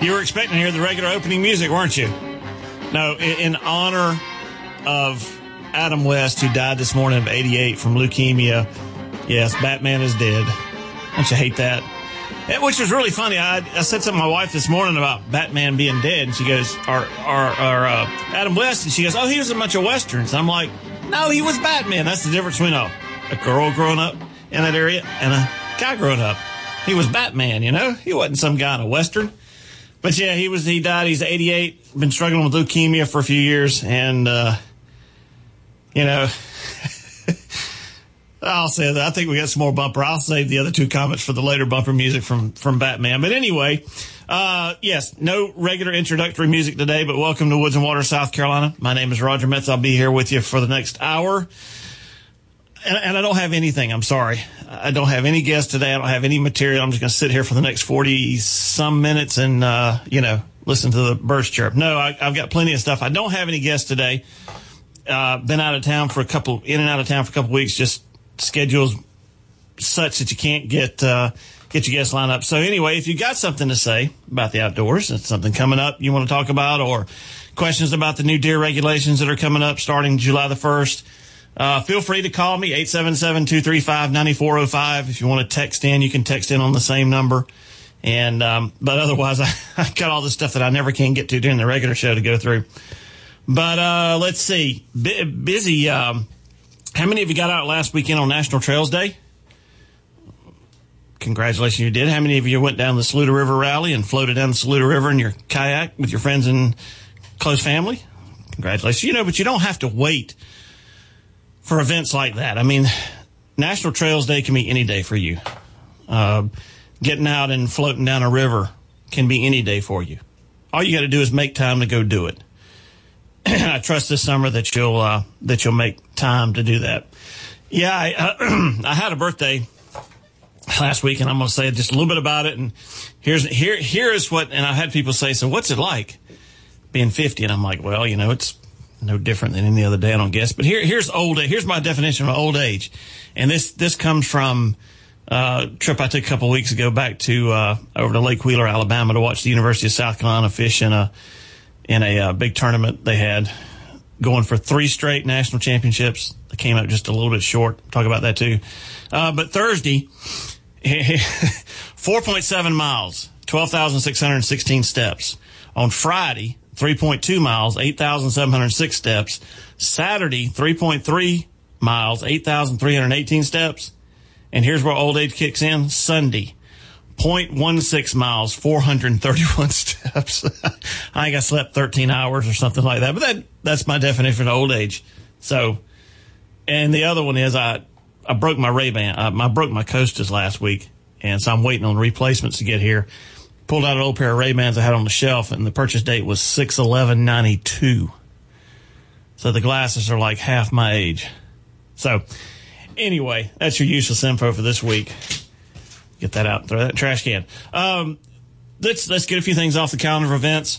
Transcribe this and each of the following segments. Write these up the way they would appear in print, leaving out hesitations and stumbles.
You were expecting to hear the regular opening music, weren't you? No, in honor of Adam West, who died this morning of 88 from leukemia. Yes, Batman is dead. Don't you hate that? Which was really funny. I said something to my wife this morning about Batman being dead, and she goes, or Adam West, and she goes, oh, he was in a bunch of Westerns. I'm like, no, he was Batman. That's the difference between a girl growing up in that area and a guy growing up. He was Batman, you know? He wasn't some guy in a Western. But yeah, he died. He's 88, been struggling with leukemia for a few years, and, you know, I'll say that. I think we got some more bumper. I'll save the other two comments for the later bumper music from Batman. But anyway, yes, no regular introductory music today, but welcome to Woods and Water, South Carolina. My name is Roger Metz. I'll be here with you for the next hour. And I don't have anything. I'm sorry. I don't have any guests today. I don't have any material. I'm just going to sit here for the next 40-some minutes and, listen to the birds chirp. No, I've got plenty of stuff. I don't have any guests today. Been in and out of town for a couple weeks, just schedules such that you can't get your guests lined up. So anyway, if you got something to say about the outdoors, it's something coming up you want to talk about, or questions about the new deer regulations that are coming up starting July the 1st, feel free to call me, 877-235-9405. If you want to text in, you can text in on the same number. And, but otherwise, I got all this stuff that I never can get to during the regular show to go through. But, let's see. Busy, how many of you got out last weekend on National Trails Day? Congratulations, you did. How many of you went down the Saluda River Rally and floated down the Saluda River in your kayak with your friends and close family? Congratulations. You know, but you don't have to wait for events like that. I mean, National Trails Day can be any day for you. Getting out and floating down a river can be any day for you. All you got to do is make time to go do it. I trust this summer that you'll make time to do that. Yeah, I had a birthday last week, and I'm going to say just a little bit about it. And here is what, and I've had people say, so what's it like being 50? And I'm like, well, you know, it's no different than any other day, I don't guess. But here's old age. Here's my definition of old age. And this comes from a trip I took a couple of weeks ago back to over to Lake Wheeler, Alabama, to watch the University of South Carolina fish in a big tournament they had, going for 3 straight national championships. They came up just a little bit short. Talk about that too. But Thursday, 4.7 miles, 12,616 steps. On Friday, 3.2 miles, 8,706 steps. Saturday, 3.3 miles, 8,318 steps. And here's where old age kicks in. Sunday, 0.16 miles, 431 steps. I think I slept 13 hours or something like that. But that's my definition of old age. So, and the other one is I broke my Ray-Ban. I broke my Costas last week. And so I'm waiting on replacements to get here. Pulled out an old pair of Ray-Bans I had on the shelf, and the purchase date was 6/11/92. So the glasses are like half my age. So anyway, that's your useless info for this week. Get that out and throw that in the trash can. Let's get a few things off the calendar of events.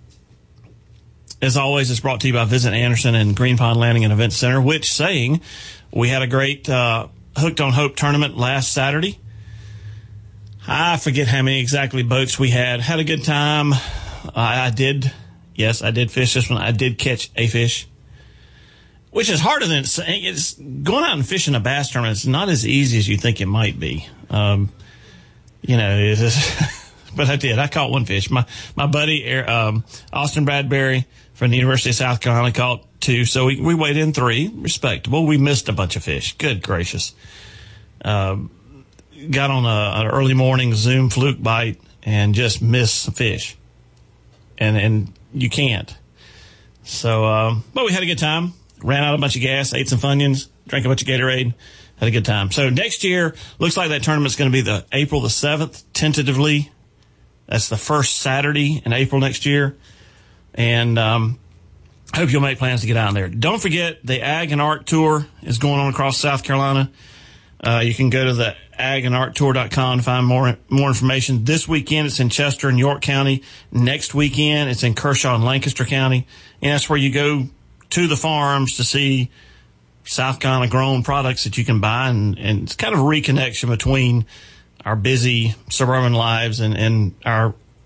As always, it's brought to you by Visit Anderson and Green Pond Landing and Event Center, which saying we had a great Hooked on Hope tournament last Saturday. I forget how many exactly boats we had. Had a good time. I did fish this one. I did catch a fish, which is harder than it's going out and fishing a bass tournament. It's not as easy as you think it might be. But I did. I caught one fish. My buddy, Austin Bradbury from the University of South Carolina caught 2. So we weighed in 3. Respectable. We missed a bunch of fish. Good gracious. Got on an early morning Zoom fluke bite and just missed some fish. And you can't. So, but we had a good time. Ran out a bunch of gas, ate some Funyuns, drank a bunch of Gatorade, had a good time. So next year, looks like that tournament's going to be the April the 7th, tentatively. That's the first Saturday in April next year. And, hope you'll make plans to get out there. Don't forget, the Ag and Art Tour is going on across South Carolina. You can go to the agandarttour.com to find more information. This weekend, it's in Chester and York County. Next weekend, it's in Kershaw and Lancaster County. And that's where you go to the farms to see South Carolina grown products that you can buy. And it's kind of a reconnection between our busy suburban lives and our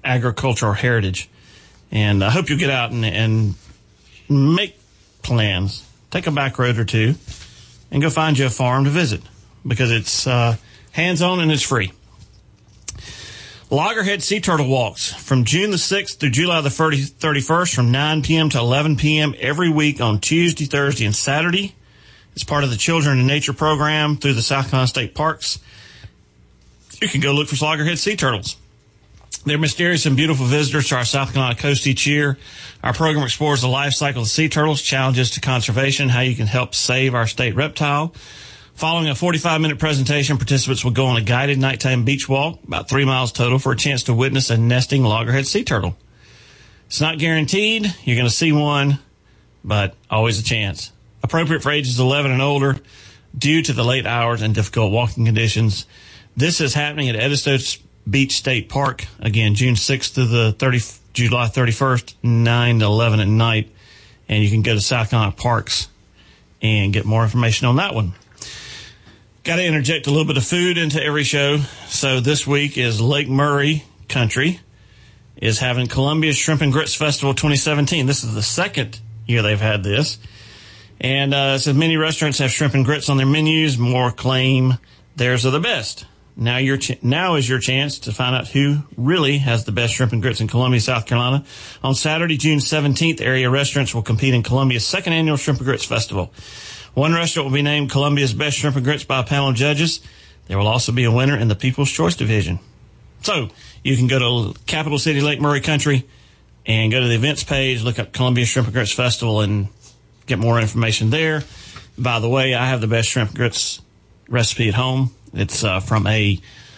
agricultural heritage. And I hope you'll get out and make plans. Take a back road or two and go find you a farm to visit, because it's hands-on and it's free. Loggerhead Sea Turtle Walks from June the 6th through July the 31st from 9 p.m. to 11 p.m. every week on Tuesday, Thursday, and Saturday. It's part of the Children in Nature program through the South Carolina State Parks. You can go look for loggerhead sea turtles. They're mysterious and beautiful visitors to our South Carolina coast each year. Our program explores the life cycle of sea turtles, challenges to conservation, how you can help save our state reptile. Following a 45-minute presentation, participants will go on a guided nighttime beach walk, about 3 miles total, for a chance to witness a nesting loggerhead sea turtle. It's not guaranteed you're going to see one, but always a chance. Appropriate for ages 11 and older due to the late hours and difficult walking conditions. This is happening at Edisto Beach State Park, again, June 6th to the July 31st, 9 to 11 at night. And you can go to South Carolina Parks and get more information on that one. Got to interject a little bit of food into every show. So this week is Lake Murray Country is having Columbia's Shrimp and Grits Festival 2017. This is the second year they've had this. And it says many restaurants have shrimp and grits on their menus. More claim theirs are the best. Now is your chance to find out who really has the best shrimp and grits in Columbia, South Carolina. On Saturday, June 17th, area restaurants will compete in Columbia's second annual Shrimp and Grits Festival. One restaurant will be named Columbia's Best Shrimp and Grits by a panel of judges. There will also be a winner in the People's Choice Division. So you can go to Capital City Lake Murray Country and go to the events page, look up Columbia Shrimp and Grits Festival, and get more information there. By the way, I have the best shrimp and grits recipe at home. It's from a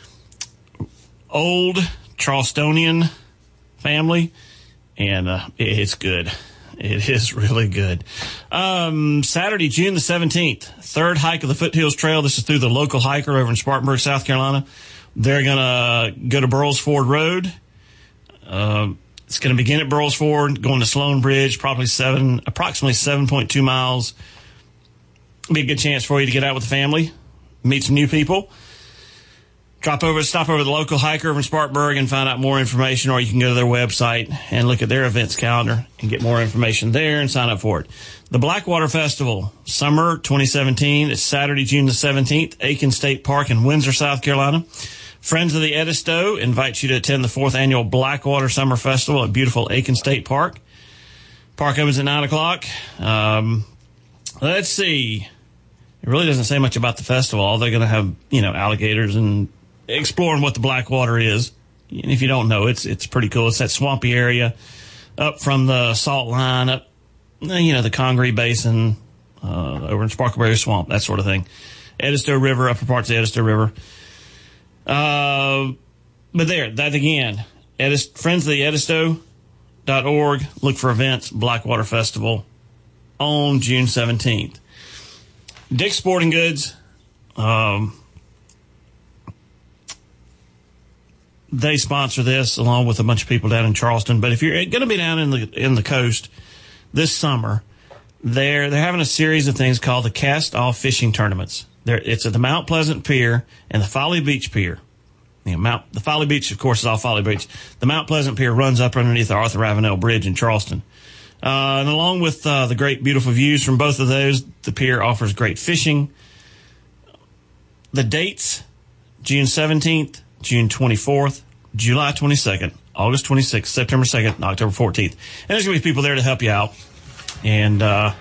old Charlestonian family, and it's good. It is really good. Saturday, June the 17th, third hike of the Foothills Trail. This is through the local hiker over in Spartanburg, South Carolina. They're going to go to Burles Ford Road. It's going to begin at Burles Ford, going to Sloan Bridge, approximately 7.2 miles. Be a good chance for you to get out with the family, meet some new people. Stop over the local hiker over in Spartanburg and find out more information, or you can go to their website and look at their events calendar and get more information there and sign up for it. The Blackwater Festival, Summer 2017. It's Saturday, June the 17th, Aiken State Park in Windsor, South Carolina. Friends of the Edisto invite you to attend the 4th annual Blackwater Summer Festival at beautiful Aiken State Park. Park opens at 9 o'clock. Let's see. It really doesn't say much about the festival. All they're going to have, alligators and exploring what the Blackwater is. And if you don't know, it's pretty cool. It's that swampy area up from the salt line, up, the Congaree Basin, over in Sparkleberry Swamp, that sort of thing. Edisto River, upper parts of the Edisto River. But that again, friends of the Edisto.org, look for events, Blackwater Festival on June 17th. Dick's Sporting Goods, they sponsor this along with a bunch of people down in Charleston. But if you're going to be down in the coast this summer, they're having a series of things called the Cast Off Fishing Tournaments. It's at the Mount Pleasant Pier and the Folly Beach Pier. The Folly Beach, of course, is off Folly Beach. The Mount Pleasant Pier runs up underneath the Arthur Ravenel Bridge in Charleston. And along with the great, beautiful views from both of those, the pier offers great fishing. The dates, June 17th, June 24th, July 22nd, August 26th, September 2nd, and October 14th. And there's going to be people there to help you out. And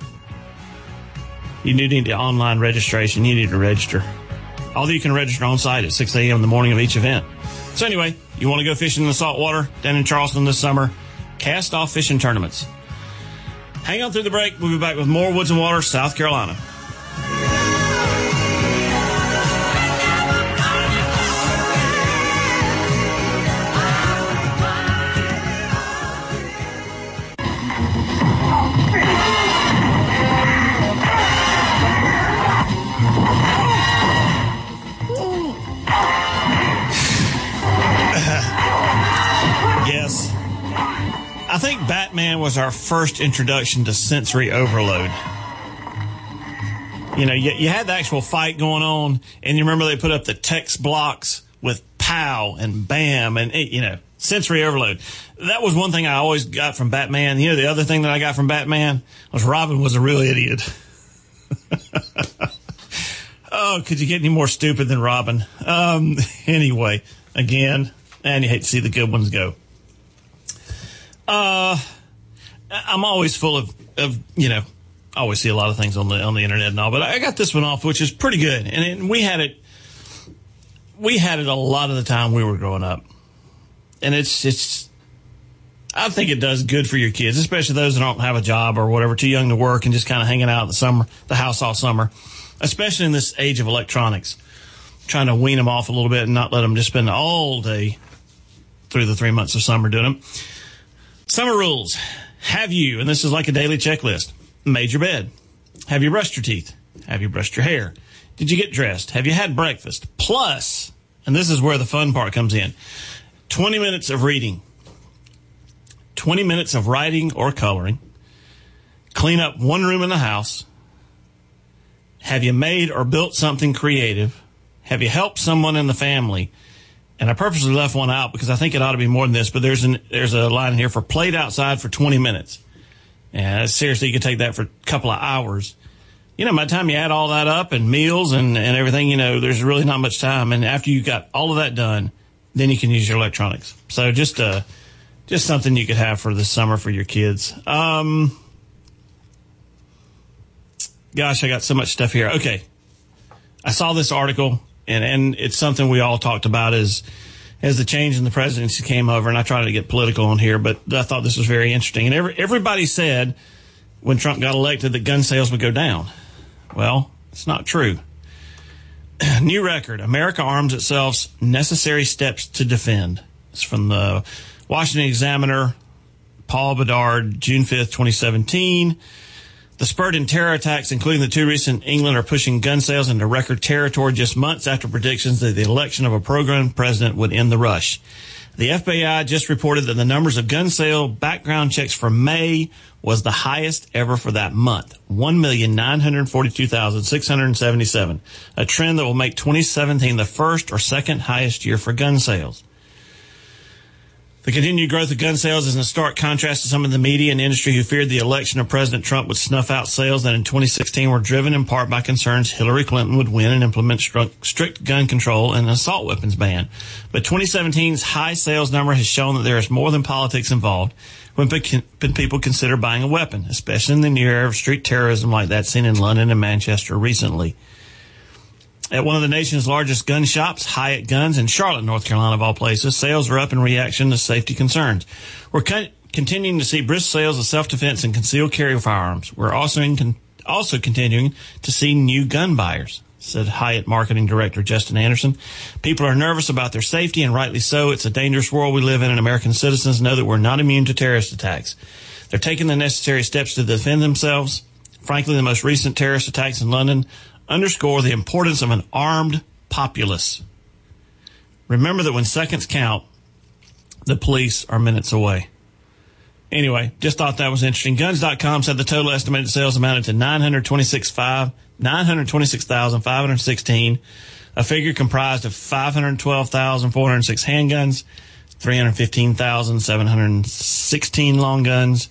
you do need the online registration. You need to register. Although you can register on site at 6 a.m. in the morning of each event. So anyway, you want to go fishing in the saltwater down in Charleston this summer, Cast Off Fishing Tournaments. Hang on through the break. We'll be back with more Woods and Water, South Carolina. Yes. I think Batman was our first introduction to sensory overload. You had the actual fight going on, and you remember they put up the text blocks with pow and bam and, Sensory overload. That was one thing I always got from Batman. You know, the other thing that I got from Batman was Robin was a real idiot. Oh, could you get any more stupid than Robin? Anyway, again, and you hate to see the good ones go. I'm always full of, you know, I always see a lot of things on the internet and all, but I got this one off, which is pretty good. And we had it a lot of the time we were growing up. And it's, I think it does good for your kids, especially those that don't have a job or whatever, too young to work and just kind of hanging out in the house all summer, especially in this age of electronics, trying to wean them off a little bit and not let them just spend all day through the 3 months of summer doing them. Summer rules. Have you, and this is like a daily checklist, made your bed? Have you brushed your teeth? Have you brushed your hair? Did you get dressed? Have you had breakfast? Plus, and this is where the fun part comes in, 20 minutes of reading, 20 minutes of writing or coloring, clean up one room in the house. Have you made or built something creative? Have you helped someone in the family? And I purposely left one out because I think it ought to be more than this, but there's a line here for played outside for 20 minutes. And seriously, you could take that for a couple of hours. You know, by the time you add all that up and meals and everything, you know, there's really not much time. And after you got all of that done, then you can use your electronics. So just something you could have for this summer for your kids. Gosh, I got so much stuff here. Okay. I saw this article. And it's something we all talked about as the change in the presidency came over, and I tried to get political on here, but I thought this was very interesting. And everybody said when Trump got elected that gun sales would go down. Well, it's not true. New record. America arms itself, necessary steps to defend. It's from the Washington Examiner, Paul Bedard, June 5th, 2017. The spurt in terror attacks, including the two recent in England, are pushing gun sales into record territory just months after predictions that the election of a pro-gun president would end the rush. The FBI just reported that the numbers of gun sale background checks for May was the highest ever for that month, 1,942,677, a trend that will make 2017 the first or second highest year for gun sales. The continued growth of gun sales is in stark contrast to some of the media and industry who feared the election of President Trump would snuff out sales that in 2016 were driven in part by concerns Hillary Clinton would win and implement strict gun control and an assault weapons ban. But 2017's high sales number has shown that there is more than politics involved when people consider buying a weapon, especially in the new era of street terrorism like that seen in London and Manchester recently. At one of the nation's largest gun shops, Hyatt Guns in Charlotte, North Carolina, of all places, sales are up in reaction to safety concerns. We're continuing to see brisk sales of self-defense and concealed carry firearms. We're also continuing to see new gun buyers, said Hyatt Marketing Director Justin Anderson. People are nervous about their safety, and rightly so. It's a dangerous world we live in, and American citizens know that we're not immune to terrorist attacks. They're taking the necessary steps to defend themselves. Frankly, the most recent terrorist attacks in London underscore the importance of an armed populace. Remember that when seconds count, the police are minutes away. Anyway, just thought that was interesting. Guns.com said the total estimated sales amounted to 926,516, a figure comprised of 512,406 handguns, 315,716 long guns,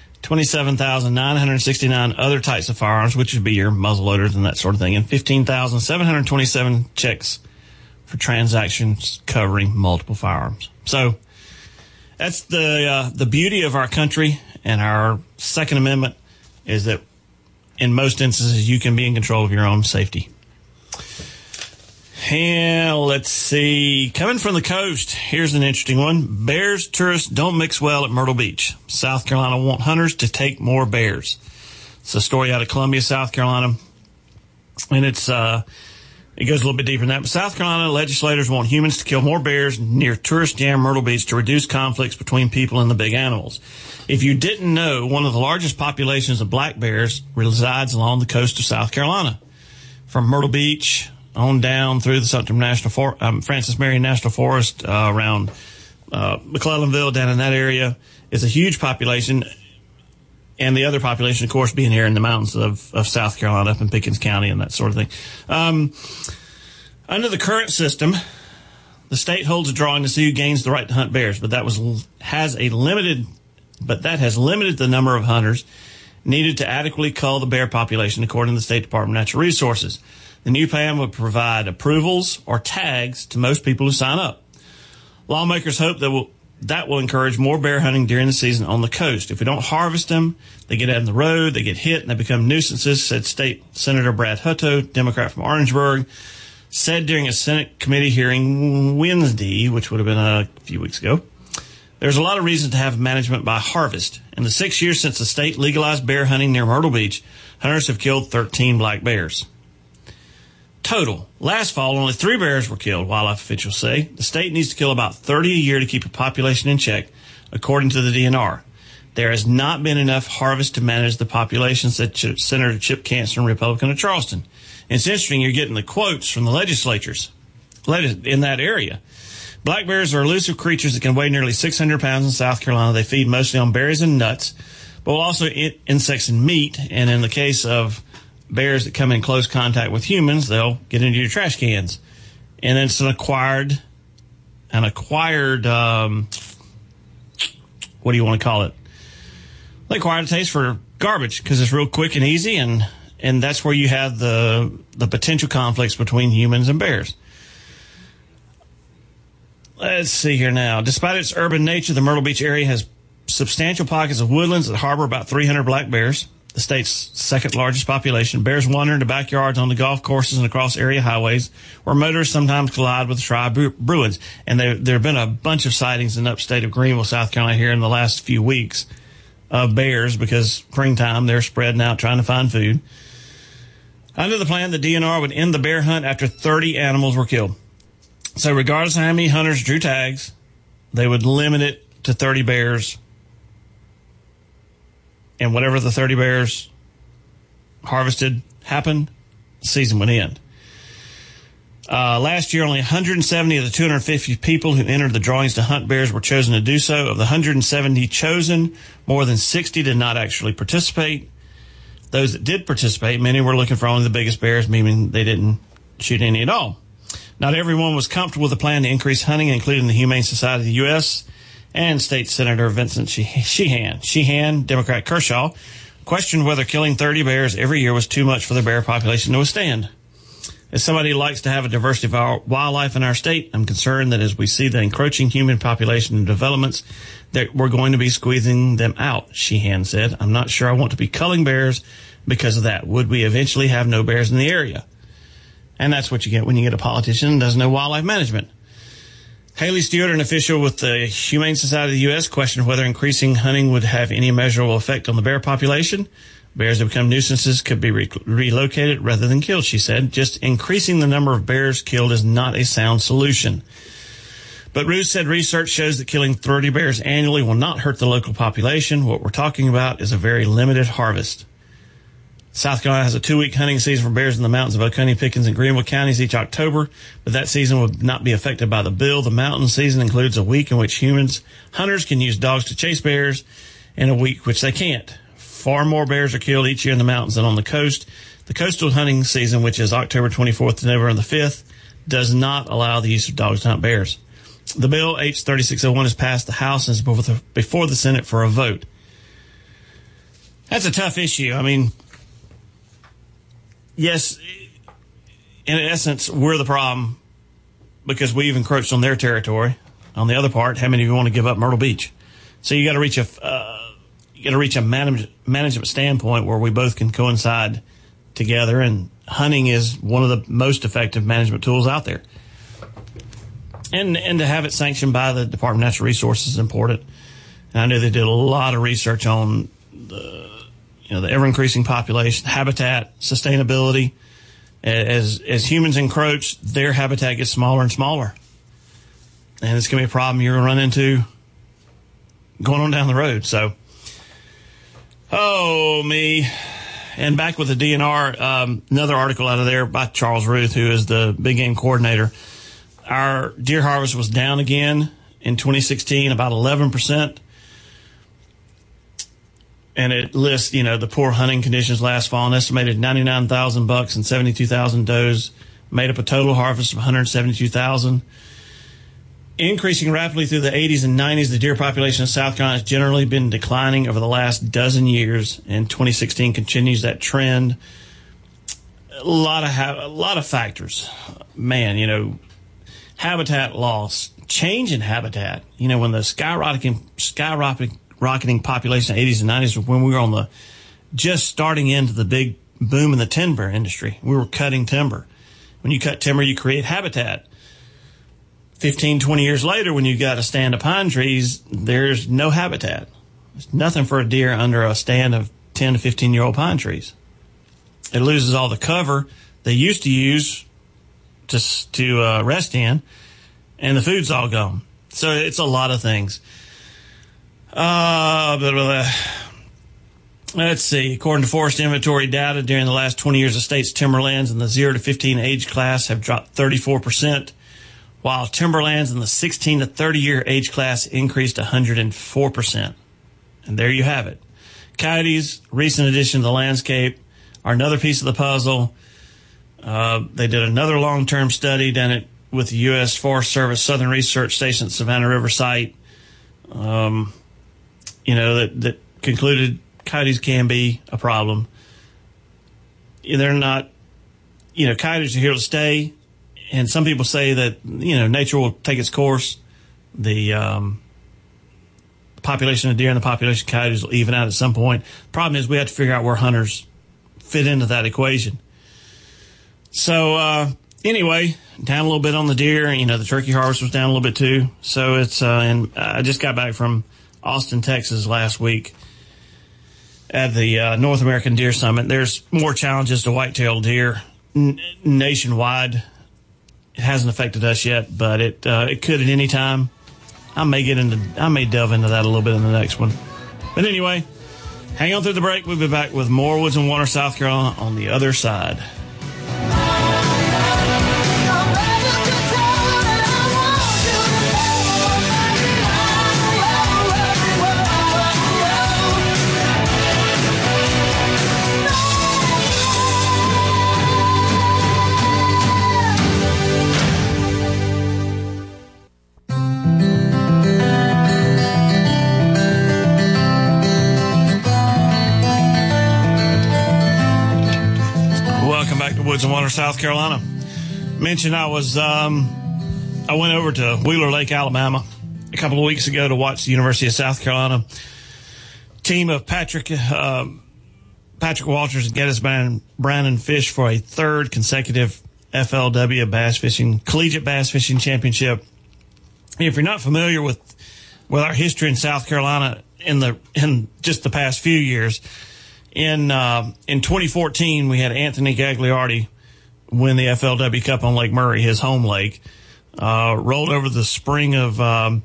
27,969 other types of firearms, which would be your muzzleloaders and that sort of thing, and 15,727 checks for transactions covering multiple firearms. So that's the beauty of our country and our Second Amendment is that in most instances you can be in control of your own safety. And let's see. Coming from the coast, here's an interesting one. Bears tourists don't mix well at Myrtle Beach. South Carolina want hunters to take more bears. It's a story out of Columbia, South Carolina. And it goes a little bit deeper than that. But South Carolina legislators want humans to kill more bears near tourist jam Myrtle Beach to reduce conflicts between people and the big animals. If you didn't know, one of the largest populations of black bears resides along the coast of South Carolina. From Myrtle Beach on down through the Sumter Francis Marion National Forest, around McClellanville, down in that area, is a huge population. And the other population, of course, being here in the mountains of South Carolina, up in Pickens County and that sort of thing. Under the current system, The state holds a drawing to see who gains the right to hunt bears, but that has limited the number of hunters needed to adequately cull the bear population, according to the State Department of Natural Resources. The new plan would provide approvals or tags to most people who sign up. Lawmakers hope that will encourage more bear hunting during the season on the coast. If we don't harvest them, they get out on the road, they get hit, and they become nuisances, said State Senator Brad Hutto, Democrat from Orangeburg, said during a Senate committee hearing Wednesday, which would have been a few weeks ago. There's a lot of reason to have management by harvest. In the 6 years since the state legalized bear hunting near Myrtle Beach, hunters have killed 13 black bears. Total. Last fall, only 3 bears were killed, wildlife officials say. The state needs to kill about 30 a year to keep a population in check, according to the DNR. There has not been enough harvest to manage the population, said Senator Chip Cancer, Republican of Charleston. And it's interesting you're getting the quotes from the legislatures in that area. Black bears are elusive creatures that can weigh nearly 600 pounds in South Carolina. They feed mostly on berries and nuts, but will also eat insects and meat. And in the case of bears that come in close contact with humans, they'll get into your trash cans. And it's an acquired, what do you want to call it? They acquired a taste for garbage because it's real quick and easy, and that's where you have the potential conflicts between humans and bears. Let's see here now. Despite its urban nature, the Myrtle Beach area has substantial pockets of woodlands that harbor about 300 black bears, the state's second largest population. Bears wander into backyards, on the golf courses, and across area highways where motorists sometimes collide with Bruins. And there have been a bunch of sightings in the upstate of Greenville, South Carolina here in the last few weeks of bears because springtime, they're spreading out trying to find food. Under the plan, the DNR would end the bear hunt after 30 animals were killed. So regardless of how many hunters drew tags, they would limit it to 30 bears. And whatever the 30 bears harvested happened, the season would end. Last year, only 170 of the 250 people who entered the drawings to hunt bears were chosen to do so. Of the 170 chosen, more than 60 did not actually participate. Those that did participate, many were looking for only the biggest bears, meaning they didn't shoot any at all. Not everyone was comfortable with the plan to increase hunting, including the Humane Society of the U.S. and State Senator Vincent Sheehan. Sheehan, Democrat Kershaw, questioned whether killing 30 bears every year was too much for the bear population to withstand. As somebody who likes to have a diversity of our wildlife in our state, I'm concerned that as we see the encroaching human population and developments, that we're going to be squeezing them out, Sheehan said. I'm not sure I want to be culling bears because of that. Would we eventually have no bears in the area? And that's what you get when you get a politician who doesn't know wildlife management. Haley Stewart, an official with the Humane Society of the U.S., questioned whether increasing hunting would have any measurable effect on the bear population. Bears that become nuisances could be relocated rather than killed, she said. Just increasing the number of bears killed is not a sound solution. But Ruth said research shows that killing 30 bears annually will not hurt the local population. What we're talking about is a very limited harvest. South Carolina has a 2-week hunting season for bears in the mountains of Oconee, Pickens, and Greenville counties each October, but that season would not be affected by the bill. The mountain season includes a week in which hunters can use dogs to chase bears, and a week which they can't. Far more bears are killed each year in the mountains than on the coast. The coastal hunting season, which is October 24th to November the 5th, does not allow the use of dogs to hunt bears. The bill, H-3601, has passed the House and is before the Senate for a vote. That's a tough issue. I mean, yes, in essence, we're the problem because we've encroached on their territory. On the other part, how many of you want to give up Myrtle Beach? So you got to reach a management standpoint where we both can coincide together, and hunting is one of the most effective management tools out there. And to have it sanctioned by the Department of Natural Resources is important. And I know they did a lot of research on the ever increasing population, habitat, sustainability. As humans encroach, their habitat gets smaller and smaller. And it's going to be a problem you're going to run into going on down the road. So, oh, me. And back with the DNR, another article out of there by Charles Ruth, who is the big game coordinator. Our deer harvest was down again in 2016, about 11%. And it lists, the poor hunting conditions last fall. An estimated 99,000 bucks and 72,000 does made up a total harvest of 172,000. Increasing rapidly through the 80s and 90s, the deer population of South Carolina has generally been declining over the last dozen years, and 2016 continues that trend. A lot of factors. Man, habitat loss, change in habitat. When the skyrocketing population in the 80s and 90s was when we were on the just starting into the big boom in the timber industry. We were cutting timber. When you cut timber, you create habitat. 15, 20 years later, when you got a stand of pine trees, there's no habitat. There's nothing for a deer under a stand of 10 to 15-year-old pine trees. It loses all the cover they used to use to rest in, and the food's all gone. So it's a lot of things. Let's see. According to forest inventory data, during the last 20 years, the state's timberlands in the 0 to 15 age class have dropped 34%. While timberlands in the 16 to 30-year age class increased 104%. And there you have it. Coyotes, recent addition to the landscape, are another piece of the puzzle. They did another long-term study done it with the U.S. Forest Service Southern Research Station at Savannah River site, that concluded coyotes can be a problem. They're not, coyotes are here to stay. And some people say that, nature will take its course. The population of deer and the population of coyotes will even out at some point. Problem is we have to figure out where hunters fit into that equation. So, anyway, down a little bit on the deer. The turkey harvest was down a little bit too. So it's, and I just got back from Austin, Texas last week at the North American Deer Summit. There's more challenges to white-tailed deer nationwide. It hasn't affected us yet, but it could at any time. I may delve into that a little bit in the next one. But anyway, hang on through the break. We'll be back with more Woods and Water, South Carolina on the other side. Woods and Water, South Carolina. Mentioned I went over to Wheeler Lake, Alabama a couple of weeks ago to watch the University of South Carolina team of Patrick Walters and Gettys Brannon fish for a third consecutive FLW collegiate bass fishing championship. If you're not familiar with our history in South Carolina in just the past few years, in 2014, we had Anthony Gagliardi win the FLW Cup on Lake Murray, his home lake. Rolled over the spring of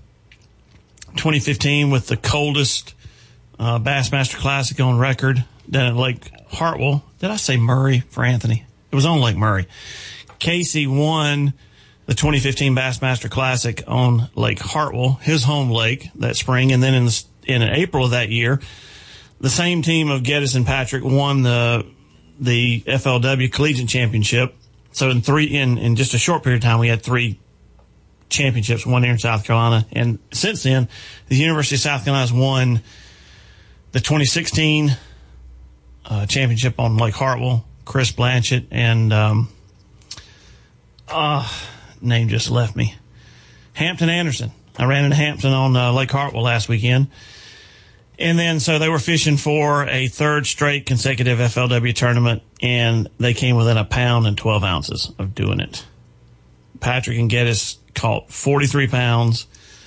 2015 with the coldest Bassmaster Classic on record down at Lake Hartwell. Did I say Murray for Anthony? It was on Lake Murray. Casey won the 2015 Bassmaster Classic on Lake Hartwell, his home lake, that spring. And then in April of that year, the same team of Gettys and Patrick won the FLW Collegiate Championship. So in just a short period of time, we had 3 championships, one here in South Carolina. And since then, the University of South Carolina has won the 2016 championship on Lake Hartwell. Chris Blanchett and name just left me. Hampton Anderson. I ran into Hampton on Lake Hartwell last weekend. And then, so they were fishing for a third straight consecutive FLW tournament, and they came within 1 pound and 12 ounces of doing it. Patrick and Gettys caught 43 pounds,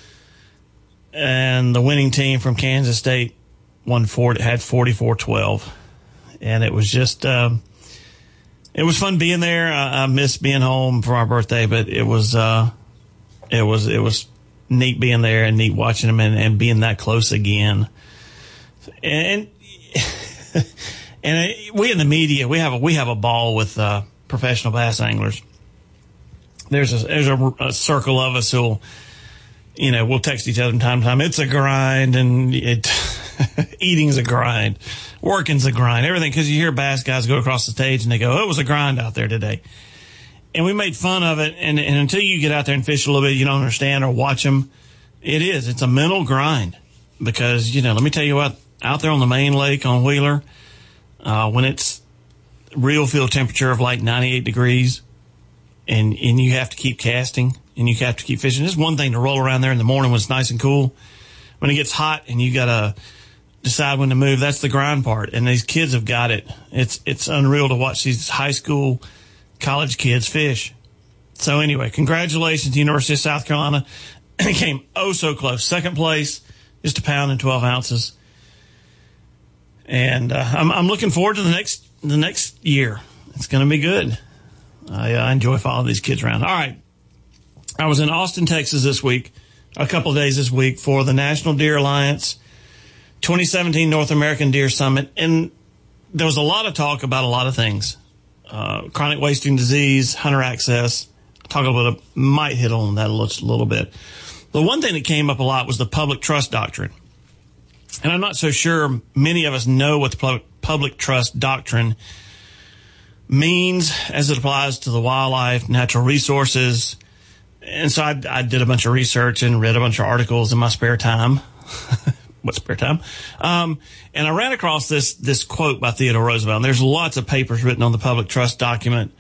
and the winning team from Kansas State had 44-12. And it was just, it was fun being there. I missed being home for our birthday, but it was neat being there and neat watching them and being that close again. And we in the media, we have a ball with professional bass anglers. There's a circle of us who'll, we'll text each other from time to time. It's a grind, and eating's a grind, working's a grind, everything. Because you hear bass guys go across the stage and they go, "Oh, it was a grind out there today." And we made fun of it. And until you get out there and fish a little bit, you don't understand or watch them. It's a mental grind because, let me tell you what, out there on the main lake on Wheeler, when it's real field temperature of like 98 degrees and you have to keep casting and you have to keep fishing. It's one thing to roll around there in the morning when it's nice and cool. When it gets hot and you got to decide when to move, that's the grind part. And these kids have got it. It's unreal to watch these high school, college kids fish. So anyway, congratulations to University of South Carolina. It came so close. Second place, just a pound and 12 ounces. And I'm looking forward to the next year. It's going to be good. I enjoy following these kids around. All right. I was in Austin, Texas this week, a couple of days this week for the National Deer Alliance 2017 North American Deer Summit. And there was a lot of talk about a lot of things. Chronic wasting disease, hunter access. Might hit on that a little bit. The one thing that came up a lot was the public trust doctrine. And I'm not so sure many of us know what the public trust doctrine means as it applies to the wildlife, natural resources. And so I did a bunch of research and read a bunch of articles in my spare time. What spare time? And I ran across this quote by Theodore Roosevelt. And there's lots of papers written on the public trust document.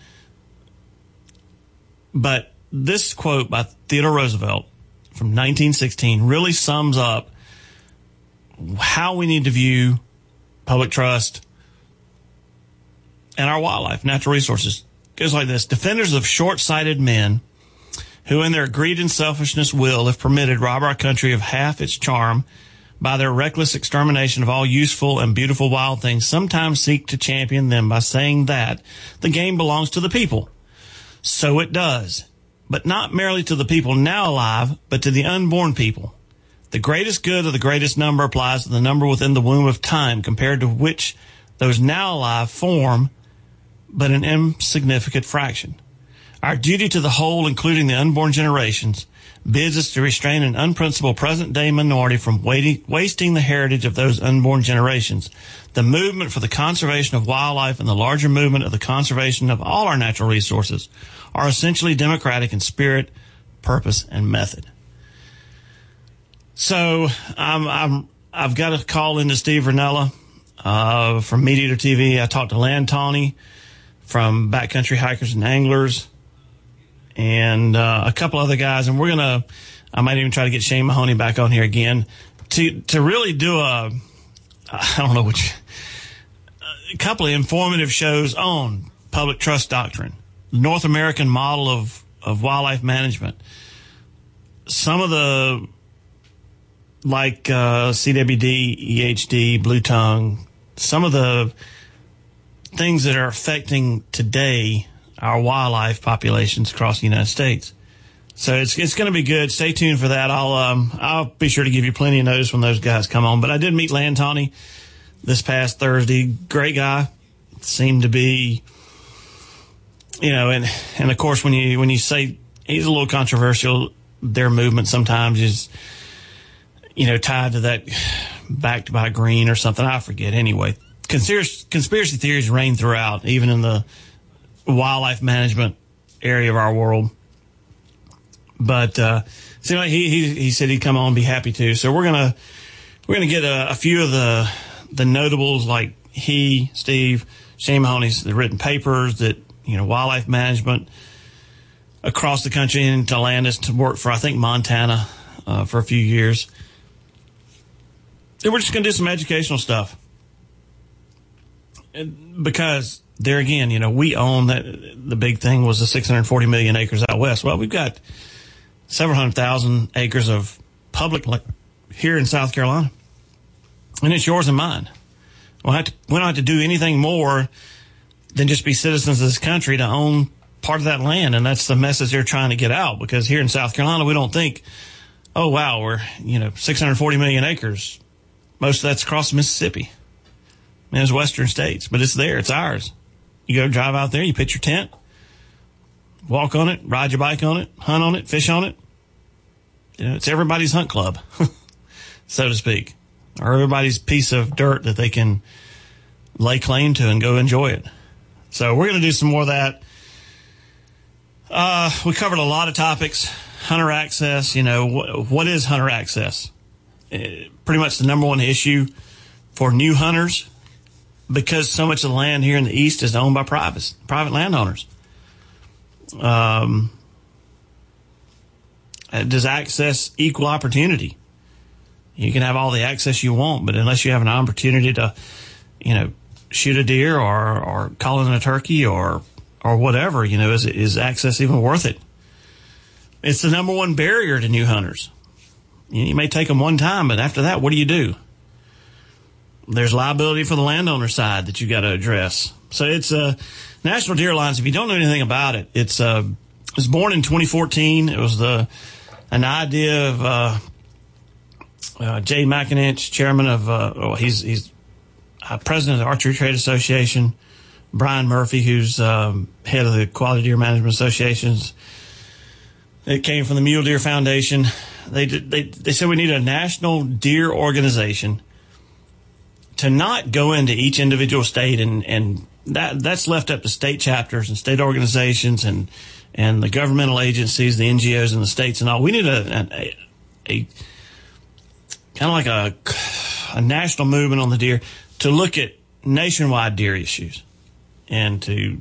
But this quote by Theodore Roosevelt from 1916 really sums up how we need to view public trust and our wildlife, natural resources. It goes like this. Defenders of short-sighted men who in their greed and selfishness will, if permitted, rob our country of half its charm by their reckless extermination of all useful and beautiful wild things, sometimes seek to champion them by saying that the game belongs to the people. So it does, but not merely to the people now alive, but to the unborn people. The greatest good of the greatest number applies to the number within the womb of time, compared to which those now alive form but an insignificant fraction. Our duty to the whole, including the unborn generations, bids us to restrain an unprincipled present-day minority from wasting the heritage of those unborn generations. The movement for the conservation of wildlife and the larger movement of the conservation of all our natural resources are essentially democratic in spirit, purpose, and method. So I've got to call into Steve Rinella from MeatEater TV. I talked to Lan Tawney from Backcountry Hikers and Anglers, and a couple other guys. And I might even try to get Shane Mahoney back on here again to really do a couple of informative shows on public trust doctrine, North American model of wildlife management. Some of the, like CWD, EHD, blue tongue, some of the things that are affecting today our wildlife populations across the United States. So it's going to be good. Stay tuned for that. I'll be sure to give you plenty of notice when those guys come on. But I did meet Lan Tawney this past Thursday. Great guy. Seemed to be, and of course when you say he's a little controversial, their movement sometimes is, tied to that backed by green or something. I forget. Anyway, conspiracy theories reign throughout, even in the wildlife management area of our world. But he said he'd come on and be happy to. So we're gonna get a few of the notables like Steve, Shane Mahoney's the written papers that wildlife management across the country, and to land us to work for I think Montana for a few years. And we're just gonna do some educational stuff, because there again, we own that. The big thing was the 640 million acres out west. Well, we've got several 100,000 acres of public land here in South Carolina, and it's yours and mine. We don't have to do anything more than just be citizens of this country to own part of that land. And that's the message they're trying to get out, because here in South Carolina, we don't think, oh, wow, we're, 640 million acres. Most of that's across Mississippi. And it's western states, but it's there. It's ours. You go drive out there, you pitch your tent, walk on it, ride your bike on it, hunt on it, fish on it. It's everybody's hunt club, so to speak, or everybody's piece of dirt that they can lay claim to and go enjoy it. So we're going to do some more of that. We covered a lot of topics. Hunter access, what is hunter access? Pretty much the number one issue for new hunters, because so much of the land here in the East is owned by private landowners. Does access equal opportunity? You can have all the access you want, but unless you have an opportunity to, shoot a deer or call in a turkey or whatever, is access even worth it? It's the number one barrier to new hunters. You may take them one time, but after that, what do? There's liability for the landowner side that you got to address. So it's National Deer Alliance. If you don't know anything about it, it was born in 2014. It was an idea of Jay McInich, chairman of he's president of the Archery Trade Association. Brian Murphy, who's head of the Quality Deer Management Associations. It came from the Mule Deer Foundation. They said we need a national deer organization to not go into each individual state, and that's left up to state chapters and state organizations and the governmental agencies, the NGOs in the states and all. We need a kind of like a national movement on the deer to look at nationwide deer issues and to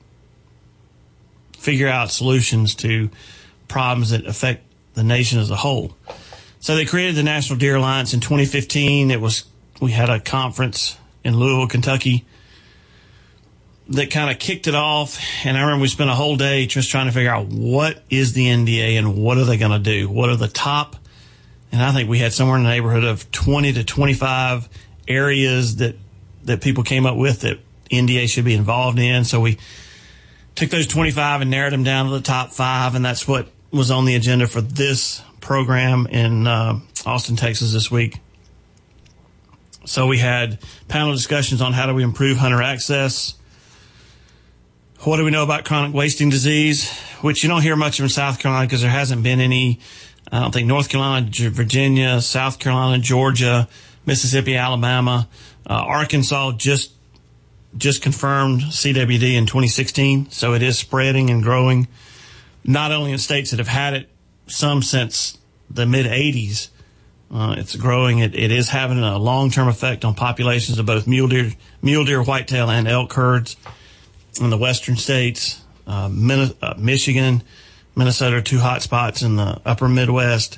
figure out solutions to problems that affect the nation as a whole. So they created the National Deer Alliance in 2015. We had a conference in Louisville, Kentucky that kind of kicked it off. And I remember we spent a whole day just trying to figure out what is the NDA and what are they going to do? What are the top? And I think we had somewhere in the neighborhood of 20 to 25 areas that people came up with that NDA should be involved in. So we took those 25 and narrowed them down to the top 5. And that's what was on the agenda for this program in Austin, Texas this week. So we had panel discussions on how do we improve hunter access. What do we know about chronic wasting disease, which you don't hear much of in South Carolina because there hasn't been any. I don't think North Carolina, Virginia, South Carolina, Georgia, Mississippi, Alabama, Arkansas just confirmed CWD in 2016. So it is spreading and growing, not only in states that have had it some since the mid 80s. It's growing. It is having a long-term effect on populations of both mule deer, whitetail, and elk herds in the western states. Michigan, Minnesota are 2 hot spots in the upper Midwest.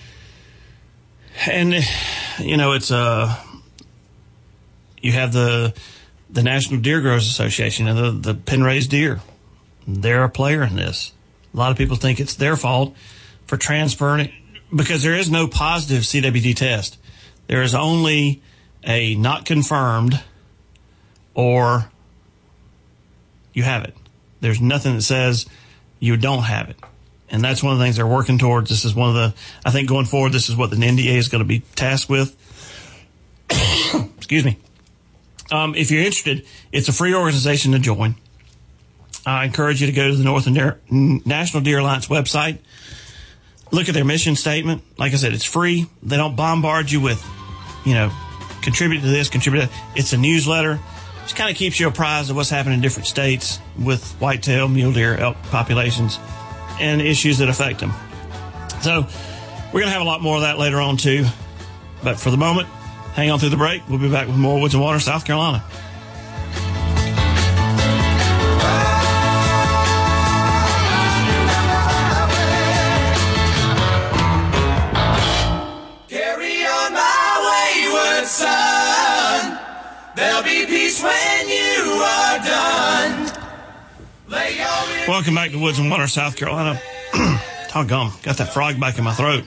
And, it's you have the National Deer Growers Association and the pen-raised deer. They're a player in this. A lot of people think it's their fault for transferring it because there is no positive CWD test. There is only a not confirmed or you have it. There's nothing that says you don't have it. And that's one of the things they're working towards. This is I think going forward, this is what the NDA is going to be tasked with. Excuse me. If you're interested, it's a free organization to join. I encourage you to go to the National Deer Alliance website. Look at their mission statement. Like I said, it's free. They don't bombard you with, contribute to this, contribute to that. It's a newsletter. Just kind of keeps you apprised of what's happening in different states with whitetail, mule deer, elk populations and issues that affect them. So we're going to have a lot more of that later on too. But for the moment, hang on through the break. We'll be back with more Woods and Water, South Carolina. Son, there'll be peace when you are done. Welcome back to Woods and Water, South Carolina. Doggone, got that frog back in my throat.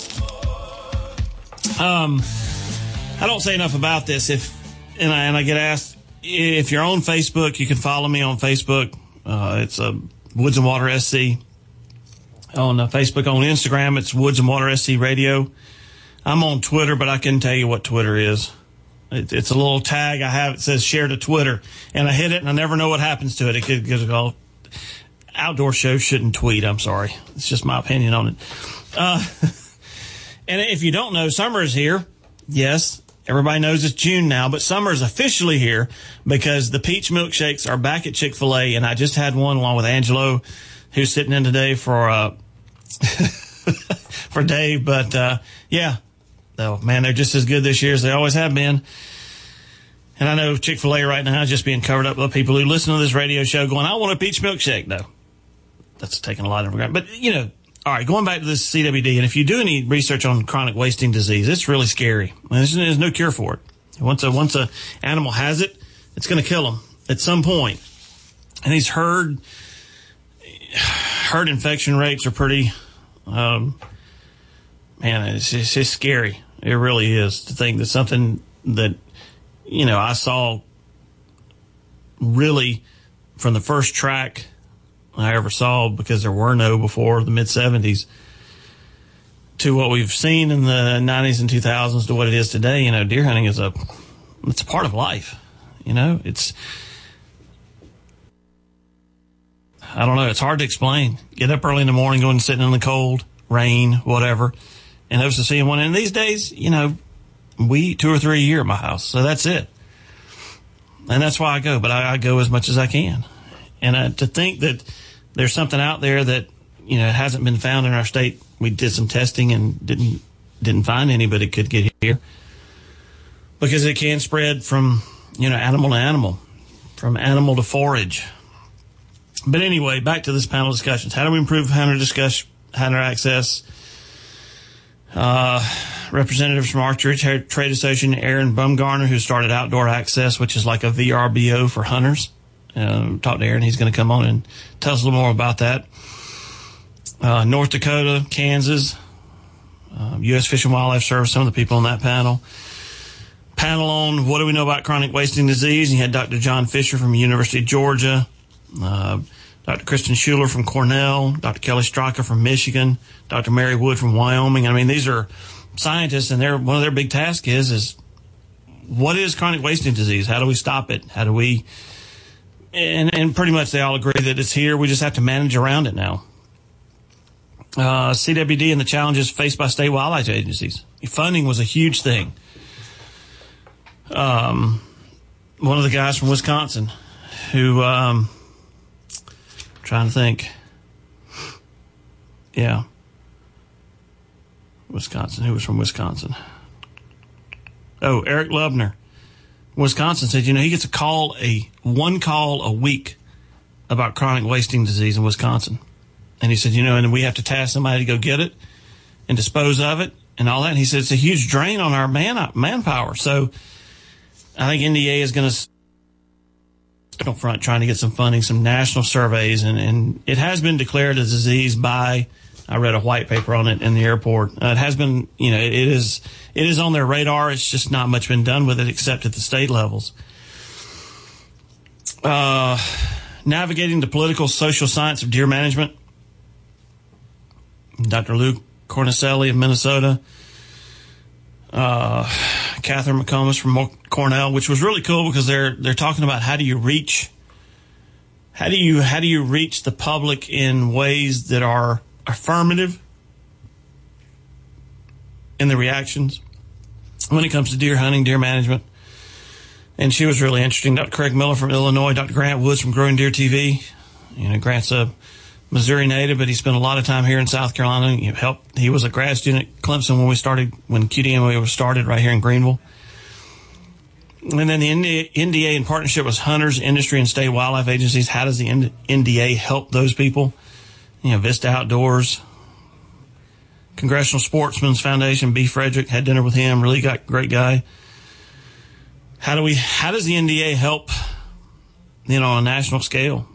I don't say enough about this. And I get asked if you're on Facebook, you can follow me on Facebook. It's Woods and Water SC. On Facebook, on Instagram, it's Woods and Water SC Radio. I'm on Twitter, but I couldn't tell you what Twitter is. It's a little tag I have. It says share to Twitter, and I hit it, and I never know what happens to it. It gives it all. Outdoor shows shouldn't tweet. I'm sorry. It's just my opinion on it. And if you don't know, summer is here. Yes, everybody knows it's June now, but summer is officially here because the peach milkshakes are back at Chick-fil-A, and I just had one along with Angelo. who's sitting in today for for Dave. But yeah, though, man, they're just as good this year as they always have been. And I know Chick-fil-A right now is just being covered up by people who listen to this radio show going, I want a peach milkshake. No, that's taking a lot of regret. But, you know, all right, going back to this CWD, and if you do any research on chronic wasting disease, it's really scary. There's no cure for it. Once a animal has it, it's going to kill them at some point. And these herd infection rates are pretty, man, it's just scary. It really is to think that something that, you know, I saw really from the first track I ever saw, because there were no before the mid-'70s, to what we've seen in the 90s and 2000s to what it is today. You know, deer hunting it's a part of life. You know, I don't know, it's hard to explain. Get up early in the morning, going and sitting in the cold, rain, whatever, and hopes to see one. And these days, you know, we eat 2 or 3 a year at my house, so that's it. And that's why I go, but I go as much as I can. And to think that there's something out there that, you know, hasn't been found in our state. We did some testing and didn't find any, but it could get here because it can spread from, you know, animal to animal, from animal to forage. But anyway, back to this panel discussions. How do we improve hunter access? Representatives from Archery Trade Association, Aaron Bumgarner, who started Outdoor Access, which is like a VRBO for hunters. Talk to Aaron. He's going to come on and tell us a little more about that. North Dakota, Kansas, U.S. Fish and Wildlife Service, some of the people on that panel. Panel on what do we know about chronic wasting disease. You had Dr. John Fisher from the University of Georgia, Dr. Kristen Schuler from Cornell, Dr. Kelly Straka from Michigan, Dr. Mary Wood from Wyoming. I mean, these are scientists, and one of their big tasks is what is chronic wasting disease? How do we stop it? How do we... And pretty much they all agree that it's here. We just have to manage around it now. CWD and the challenges faced by state wildlife agencies. Funding was a huge thing. One of the guys from Wisconsin who, trying to think. Yeah. Wisconsin. Who was from Wisconsin? Oh, Eric Lubner. Wisconsin said, you know, he gets one call a week about chronic wasting disease in Wisconsin. And he said, you know, and we have to task somebody to go get it and dispose of it and all that. And he said, it's a huge drain on our manpower. So I think NDA is going to front trying to get some funding, some national surveys. And it has been declared a disease by, I read a white paper on it in the airport. It has been, you know, it is on their radar. It's just not much been done with it except at the state levels. Navigating the political social science of deer management. Dr. Lou Cornicelli of Minnesota. Catherine McComas from Cornell, which was really cool because they're talking about how do you reach the public in ways that are affirmative in the reactions when it comes to deer hunting, deer management. And she was really interesting. Dr. Craig Miller from Illinois, Dr. Grant Woods from Growing Deer TV. You know, Grant's a Missouri native, but he spent a lot of time here in South Carolina. He was a grad student at Clemson when QDMA was started right here in Greenville. And then the NDA in partnership with hunters, industry, and state wildlife agencies. How does the NDA help those people? You know, Vista Outdoors, Congressional Sportsmen's Foundation, B. Frederick, had dinner with him. Really great guy. How does the NDA help, you know, on a national scale?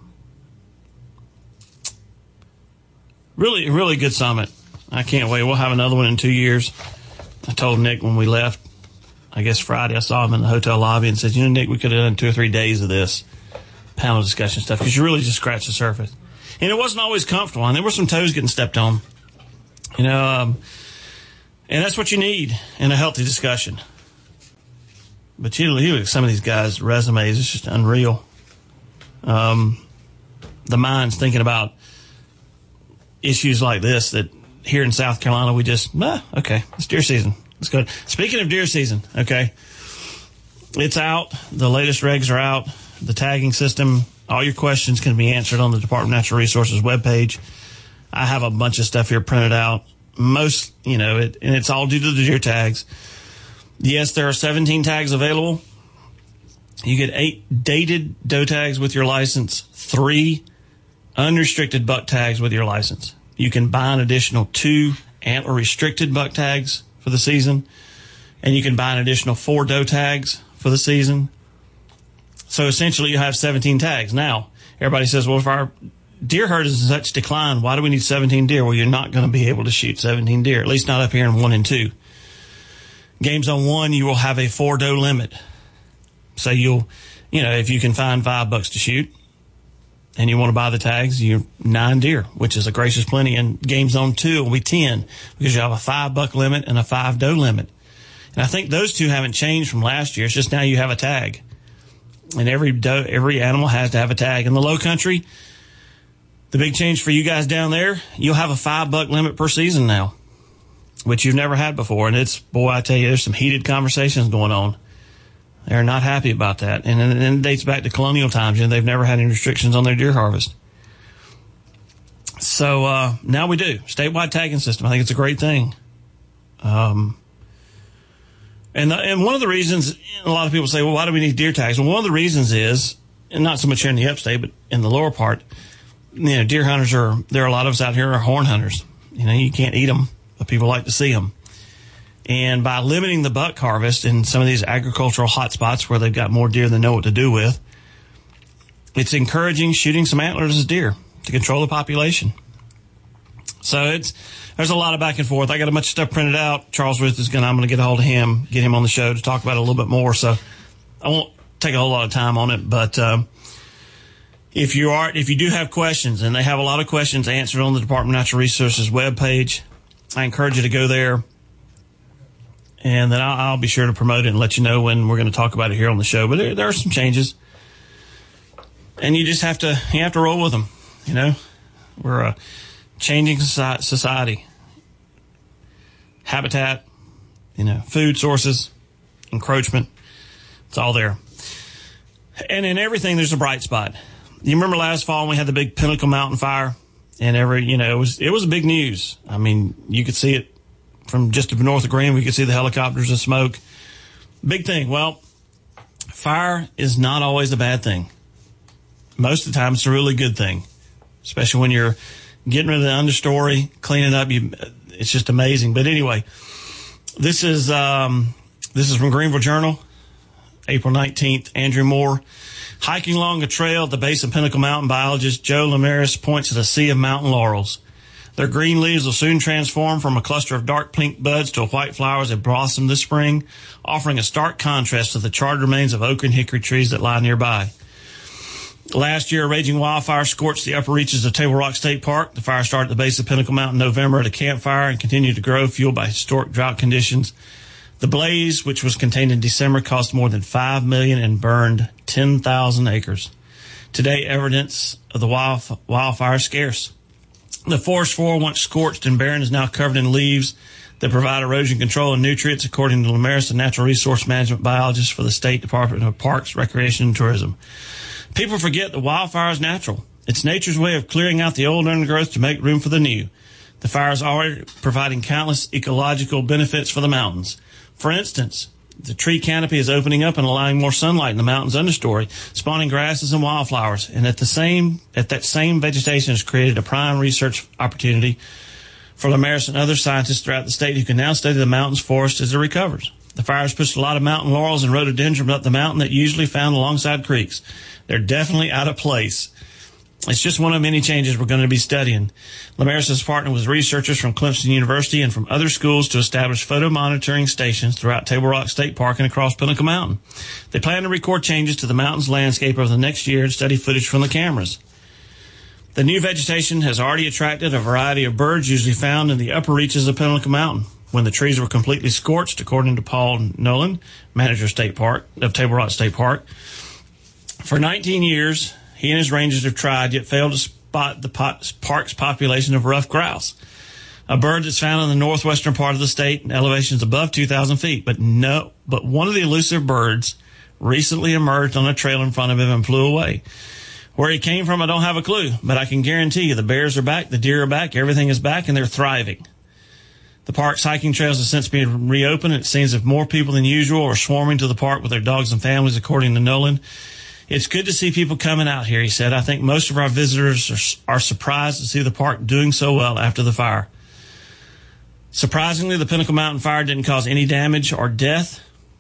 Really, really good summit. I can't wait. We'll have another one in 2 years. I told Nick when we left, I guess Friday, I saw him in the hotel lobby and said, you know, Nick, we could have done 2 or 3 days of this panel discussion stuff because you really just scratched the surface. And it wasn't always comfortable, and there were some toes getting stepped on. You know, and that's what you need in a healthy discussion. But you look at some of these guys' resumes, it's just unreal. The mind's thinking about issues like this that here in South Carolina we just, okay, it's deer season. Let's go. Speaking of deer season, okay, it's out. The latest regs are out. The tagging system All your questions can be answered on the Department of Natural Resources webpage. I have a bunch of stuff here printed out. Most, and it's all due to the deer tags. Yes, there are 17 tags available. You get 8 dated doe tags with your license, 3 unrestricted buck tags with your license. You can buy an additional 2 antler restricted buck tags for the season, and you can buy an additional 4 doe tags for the season. So essentially you have 17 tags. Now, everybody says, well, if our deer herd is in such decline, why do we need 17 deer? Well, you're not going to be able to shoot 17 deer, at least not up here in 1 and 2. Game Zone 1, you will have a 4 doe limit. So if you can find 5 bucks to shoot and you want to buy the tags, you're 9 deer, which is a gracious plenty. And Game Zone 2 will be 10 because you have a 5 buck limit and a 5 doe limit. And I think those two haven't changed from last year. It's just now you have a tag. And every animal has to have a tag. In the low country, the big change for you guys down there, you'll have a 5 buck limit per season now, which you've never had before. And I tell you, there's some heated conversations going on. They're not happy about that. And it dates back to colonial times. They've never had any restrictions on their deer harvest. So now we do. Statewide tagging system. I think it's a great thing. And one of the reasons, a lot of people say, well, why do we need deer tags? Well, one of the reasons is, and not so much here in the upstate, but in the lower part, deer hunters there are a lot of us out here are horn hunters. You can't eat them, but people like to see them. And by limiting the buck harvest in some of these agricultural hotspots where they've got more deer than they know what to do with, it's encouraging shooting some antlers as deer to control the population. So there's a lot of back and forth. I got a bunch of stuff printed out. Charles Ruth I'm going to get a hold of him, get him on the show to talk about it a little bit more. So I won't take a whole lot of time on it, but if you do have questions, and they have a lot of questions answered on the Department of Natural Resources webpage, I encourage you to go there, and then I'll be sure to promote it and let you know when we're going to talk about it here on the show. But there are some changes, and you just have to roll with them. We're a changing society, habitat, food sources, encroachment. It's all there. And in everything, there's a bright spot. You remember last fall when we had the big Pinnacle Mountain fire, and it was big news. I mean, you could see it from just north of Green. We could see the helicopters of smoke. Big thing. Well, fire is not always a bad thing. Most of the time, it's a really good thing, especially when you're getting rid of the understory, cleaning up. It's just amazing. But anyway, this is from Greenville Journal, April 19th. Andrew Moore. Hiking along a trail at the base of Pinnacle Mountain, biologist Joe Lemaris points at a sea of mountain laurels. Their green leaves will soon transform from a cluster of dark pink buds to a white flower as they blossom this spring, offering a stark contrast to the charred remains of oak and hickory trees that lie nearby. Last year, a raging wildfire scorched the upper reaches of Table Rock State Park. The fire started at the base of Pinnacle Mountain in November at a campfire and continued to grow, fueled by historic drought conditions. The blaze, which was contained in December, cost more than $5 million and burned 10,000 acres. Today, evidence of the wildfire is scarce. The forest floor, once scorched and barren, is now covered in leaves that provide erosion control and nutrients, according to Lemaris, a natural resource management biologist for the State Department of Parks, Recreation, and Tourism. People forget that wildfire is natural. It's nature's way of clearing out the old undergrowth to make room for the new. The fire is already providing countless ecological benefits for the mountains. For instance, the tree canopy is opening up and allowing more sunlight in the mountain's understory, spawning grasses and wildflowers. And at that same vegetation has created a prime research opportunity for Lemaris and other scientists throughout the state who can now study the mountain's forest as it recovers. The fire has pushed a lot of mountain laurels and rhododendron up the mountain that usually found alongside creeks. They're definitely out of place. It's just one of many changes we're going to be studying. Lemaris has partnered with researchers from Clemson University and from other schools to establish photo monitoring stations throughout Table Rock State Park and across Pinnacle Mountain. They plan to record changes to the mountain's landscape over the next year and study footage from the cameras. The new vegetation has already attracted a variety of birds usually found in the upper reaches of Pinnacle Mountain. When the trees were completely scorched, according to Paul Nolan, manager of Table Rock State Park, for 19 years, he and his rangers have tried, yet failed to spot the park's population of ruffed grouse, a bird that's found in the northwestern part of the state in elevations above 2,000 feet. But one of the elusive birds recently emerged on a trail in front of him and flew away. Where he came from, I don't have a clue, but I can guarantee you the bears are back, the deer are back, everything is back, and they're thriving. The park's hiking trails have since been reopened. It seems that more people than usual are swarming to the park with their dogs and families, according to Nolan. It's good to see people coming out here, he said. I think most of our visitors are surprised to see the park doing so well after the fire. Surprisingly, the Pinnacle Mountain fire didn't cause any damage or deaths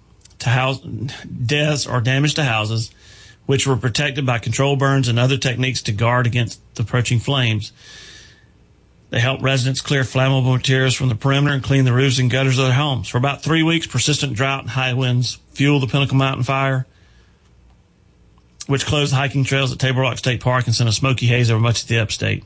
or damage to houses, which were protected by control burns and other techniques to guard against the approaching flames. They helped residents clear flammable materials from the perimeter and clean the roofs and gutters of their homes. For about 3 weeks, persistent drought and high winds fueled the Pinnacle Mountain fire, which closed the hiking trails at Table Rock State Park and sent a smoky haze over much of the upstate.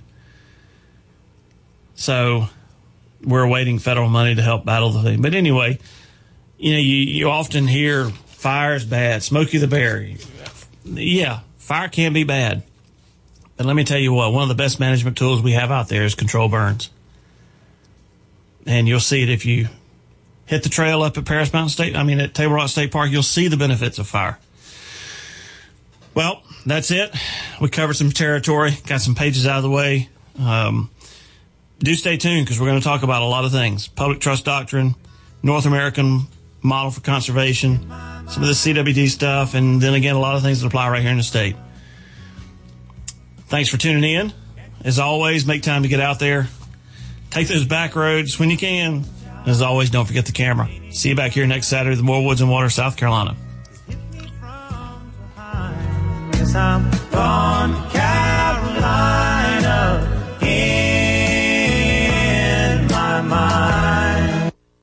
So we're awaiting federal money to help battle the thing. But anyway, you often hear fire is bad, Smokey the Bear. Yeah, fire can be bad. But let me tell you what, one of the best management tools we have out there is control burns. And you'll see it if you hit the trail up at at Table Rock State Park, you'll see the benefits of fire. Well, that's it. We covered some territory, got some pages out of the way. Do stay tuned because we're going to talk about a lot of things. Public trust doctrine, North American model for conservation, some of the CWD stuff, and then again, a lot of things that apply right here in the state. Thanks for tuning in. As always, make time to get out there. Take those back roads when you can. As always, don't forget the camera. See you back here next Saturday at the More Woods and Water, South Carolina. I'm gone, Carolina.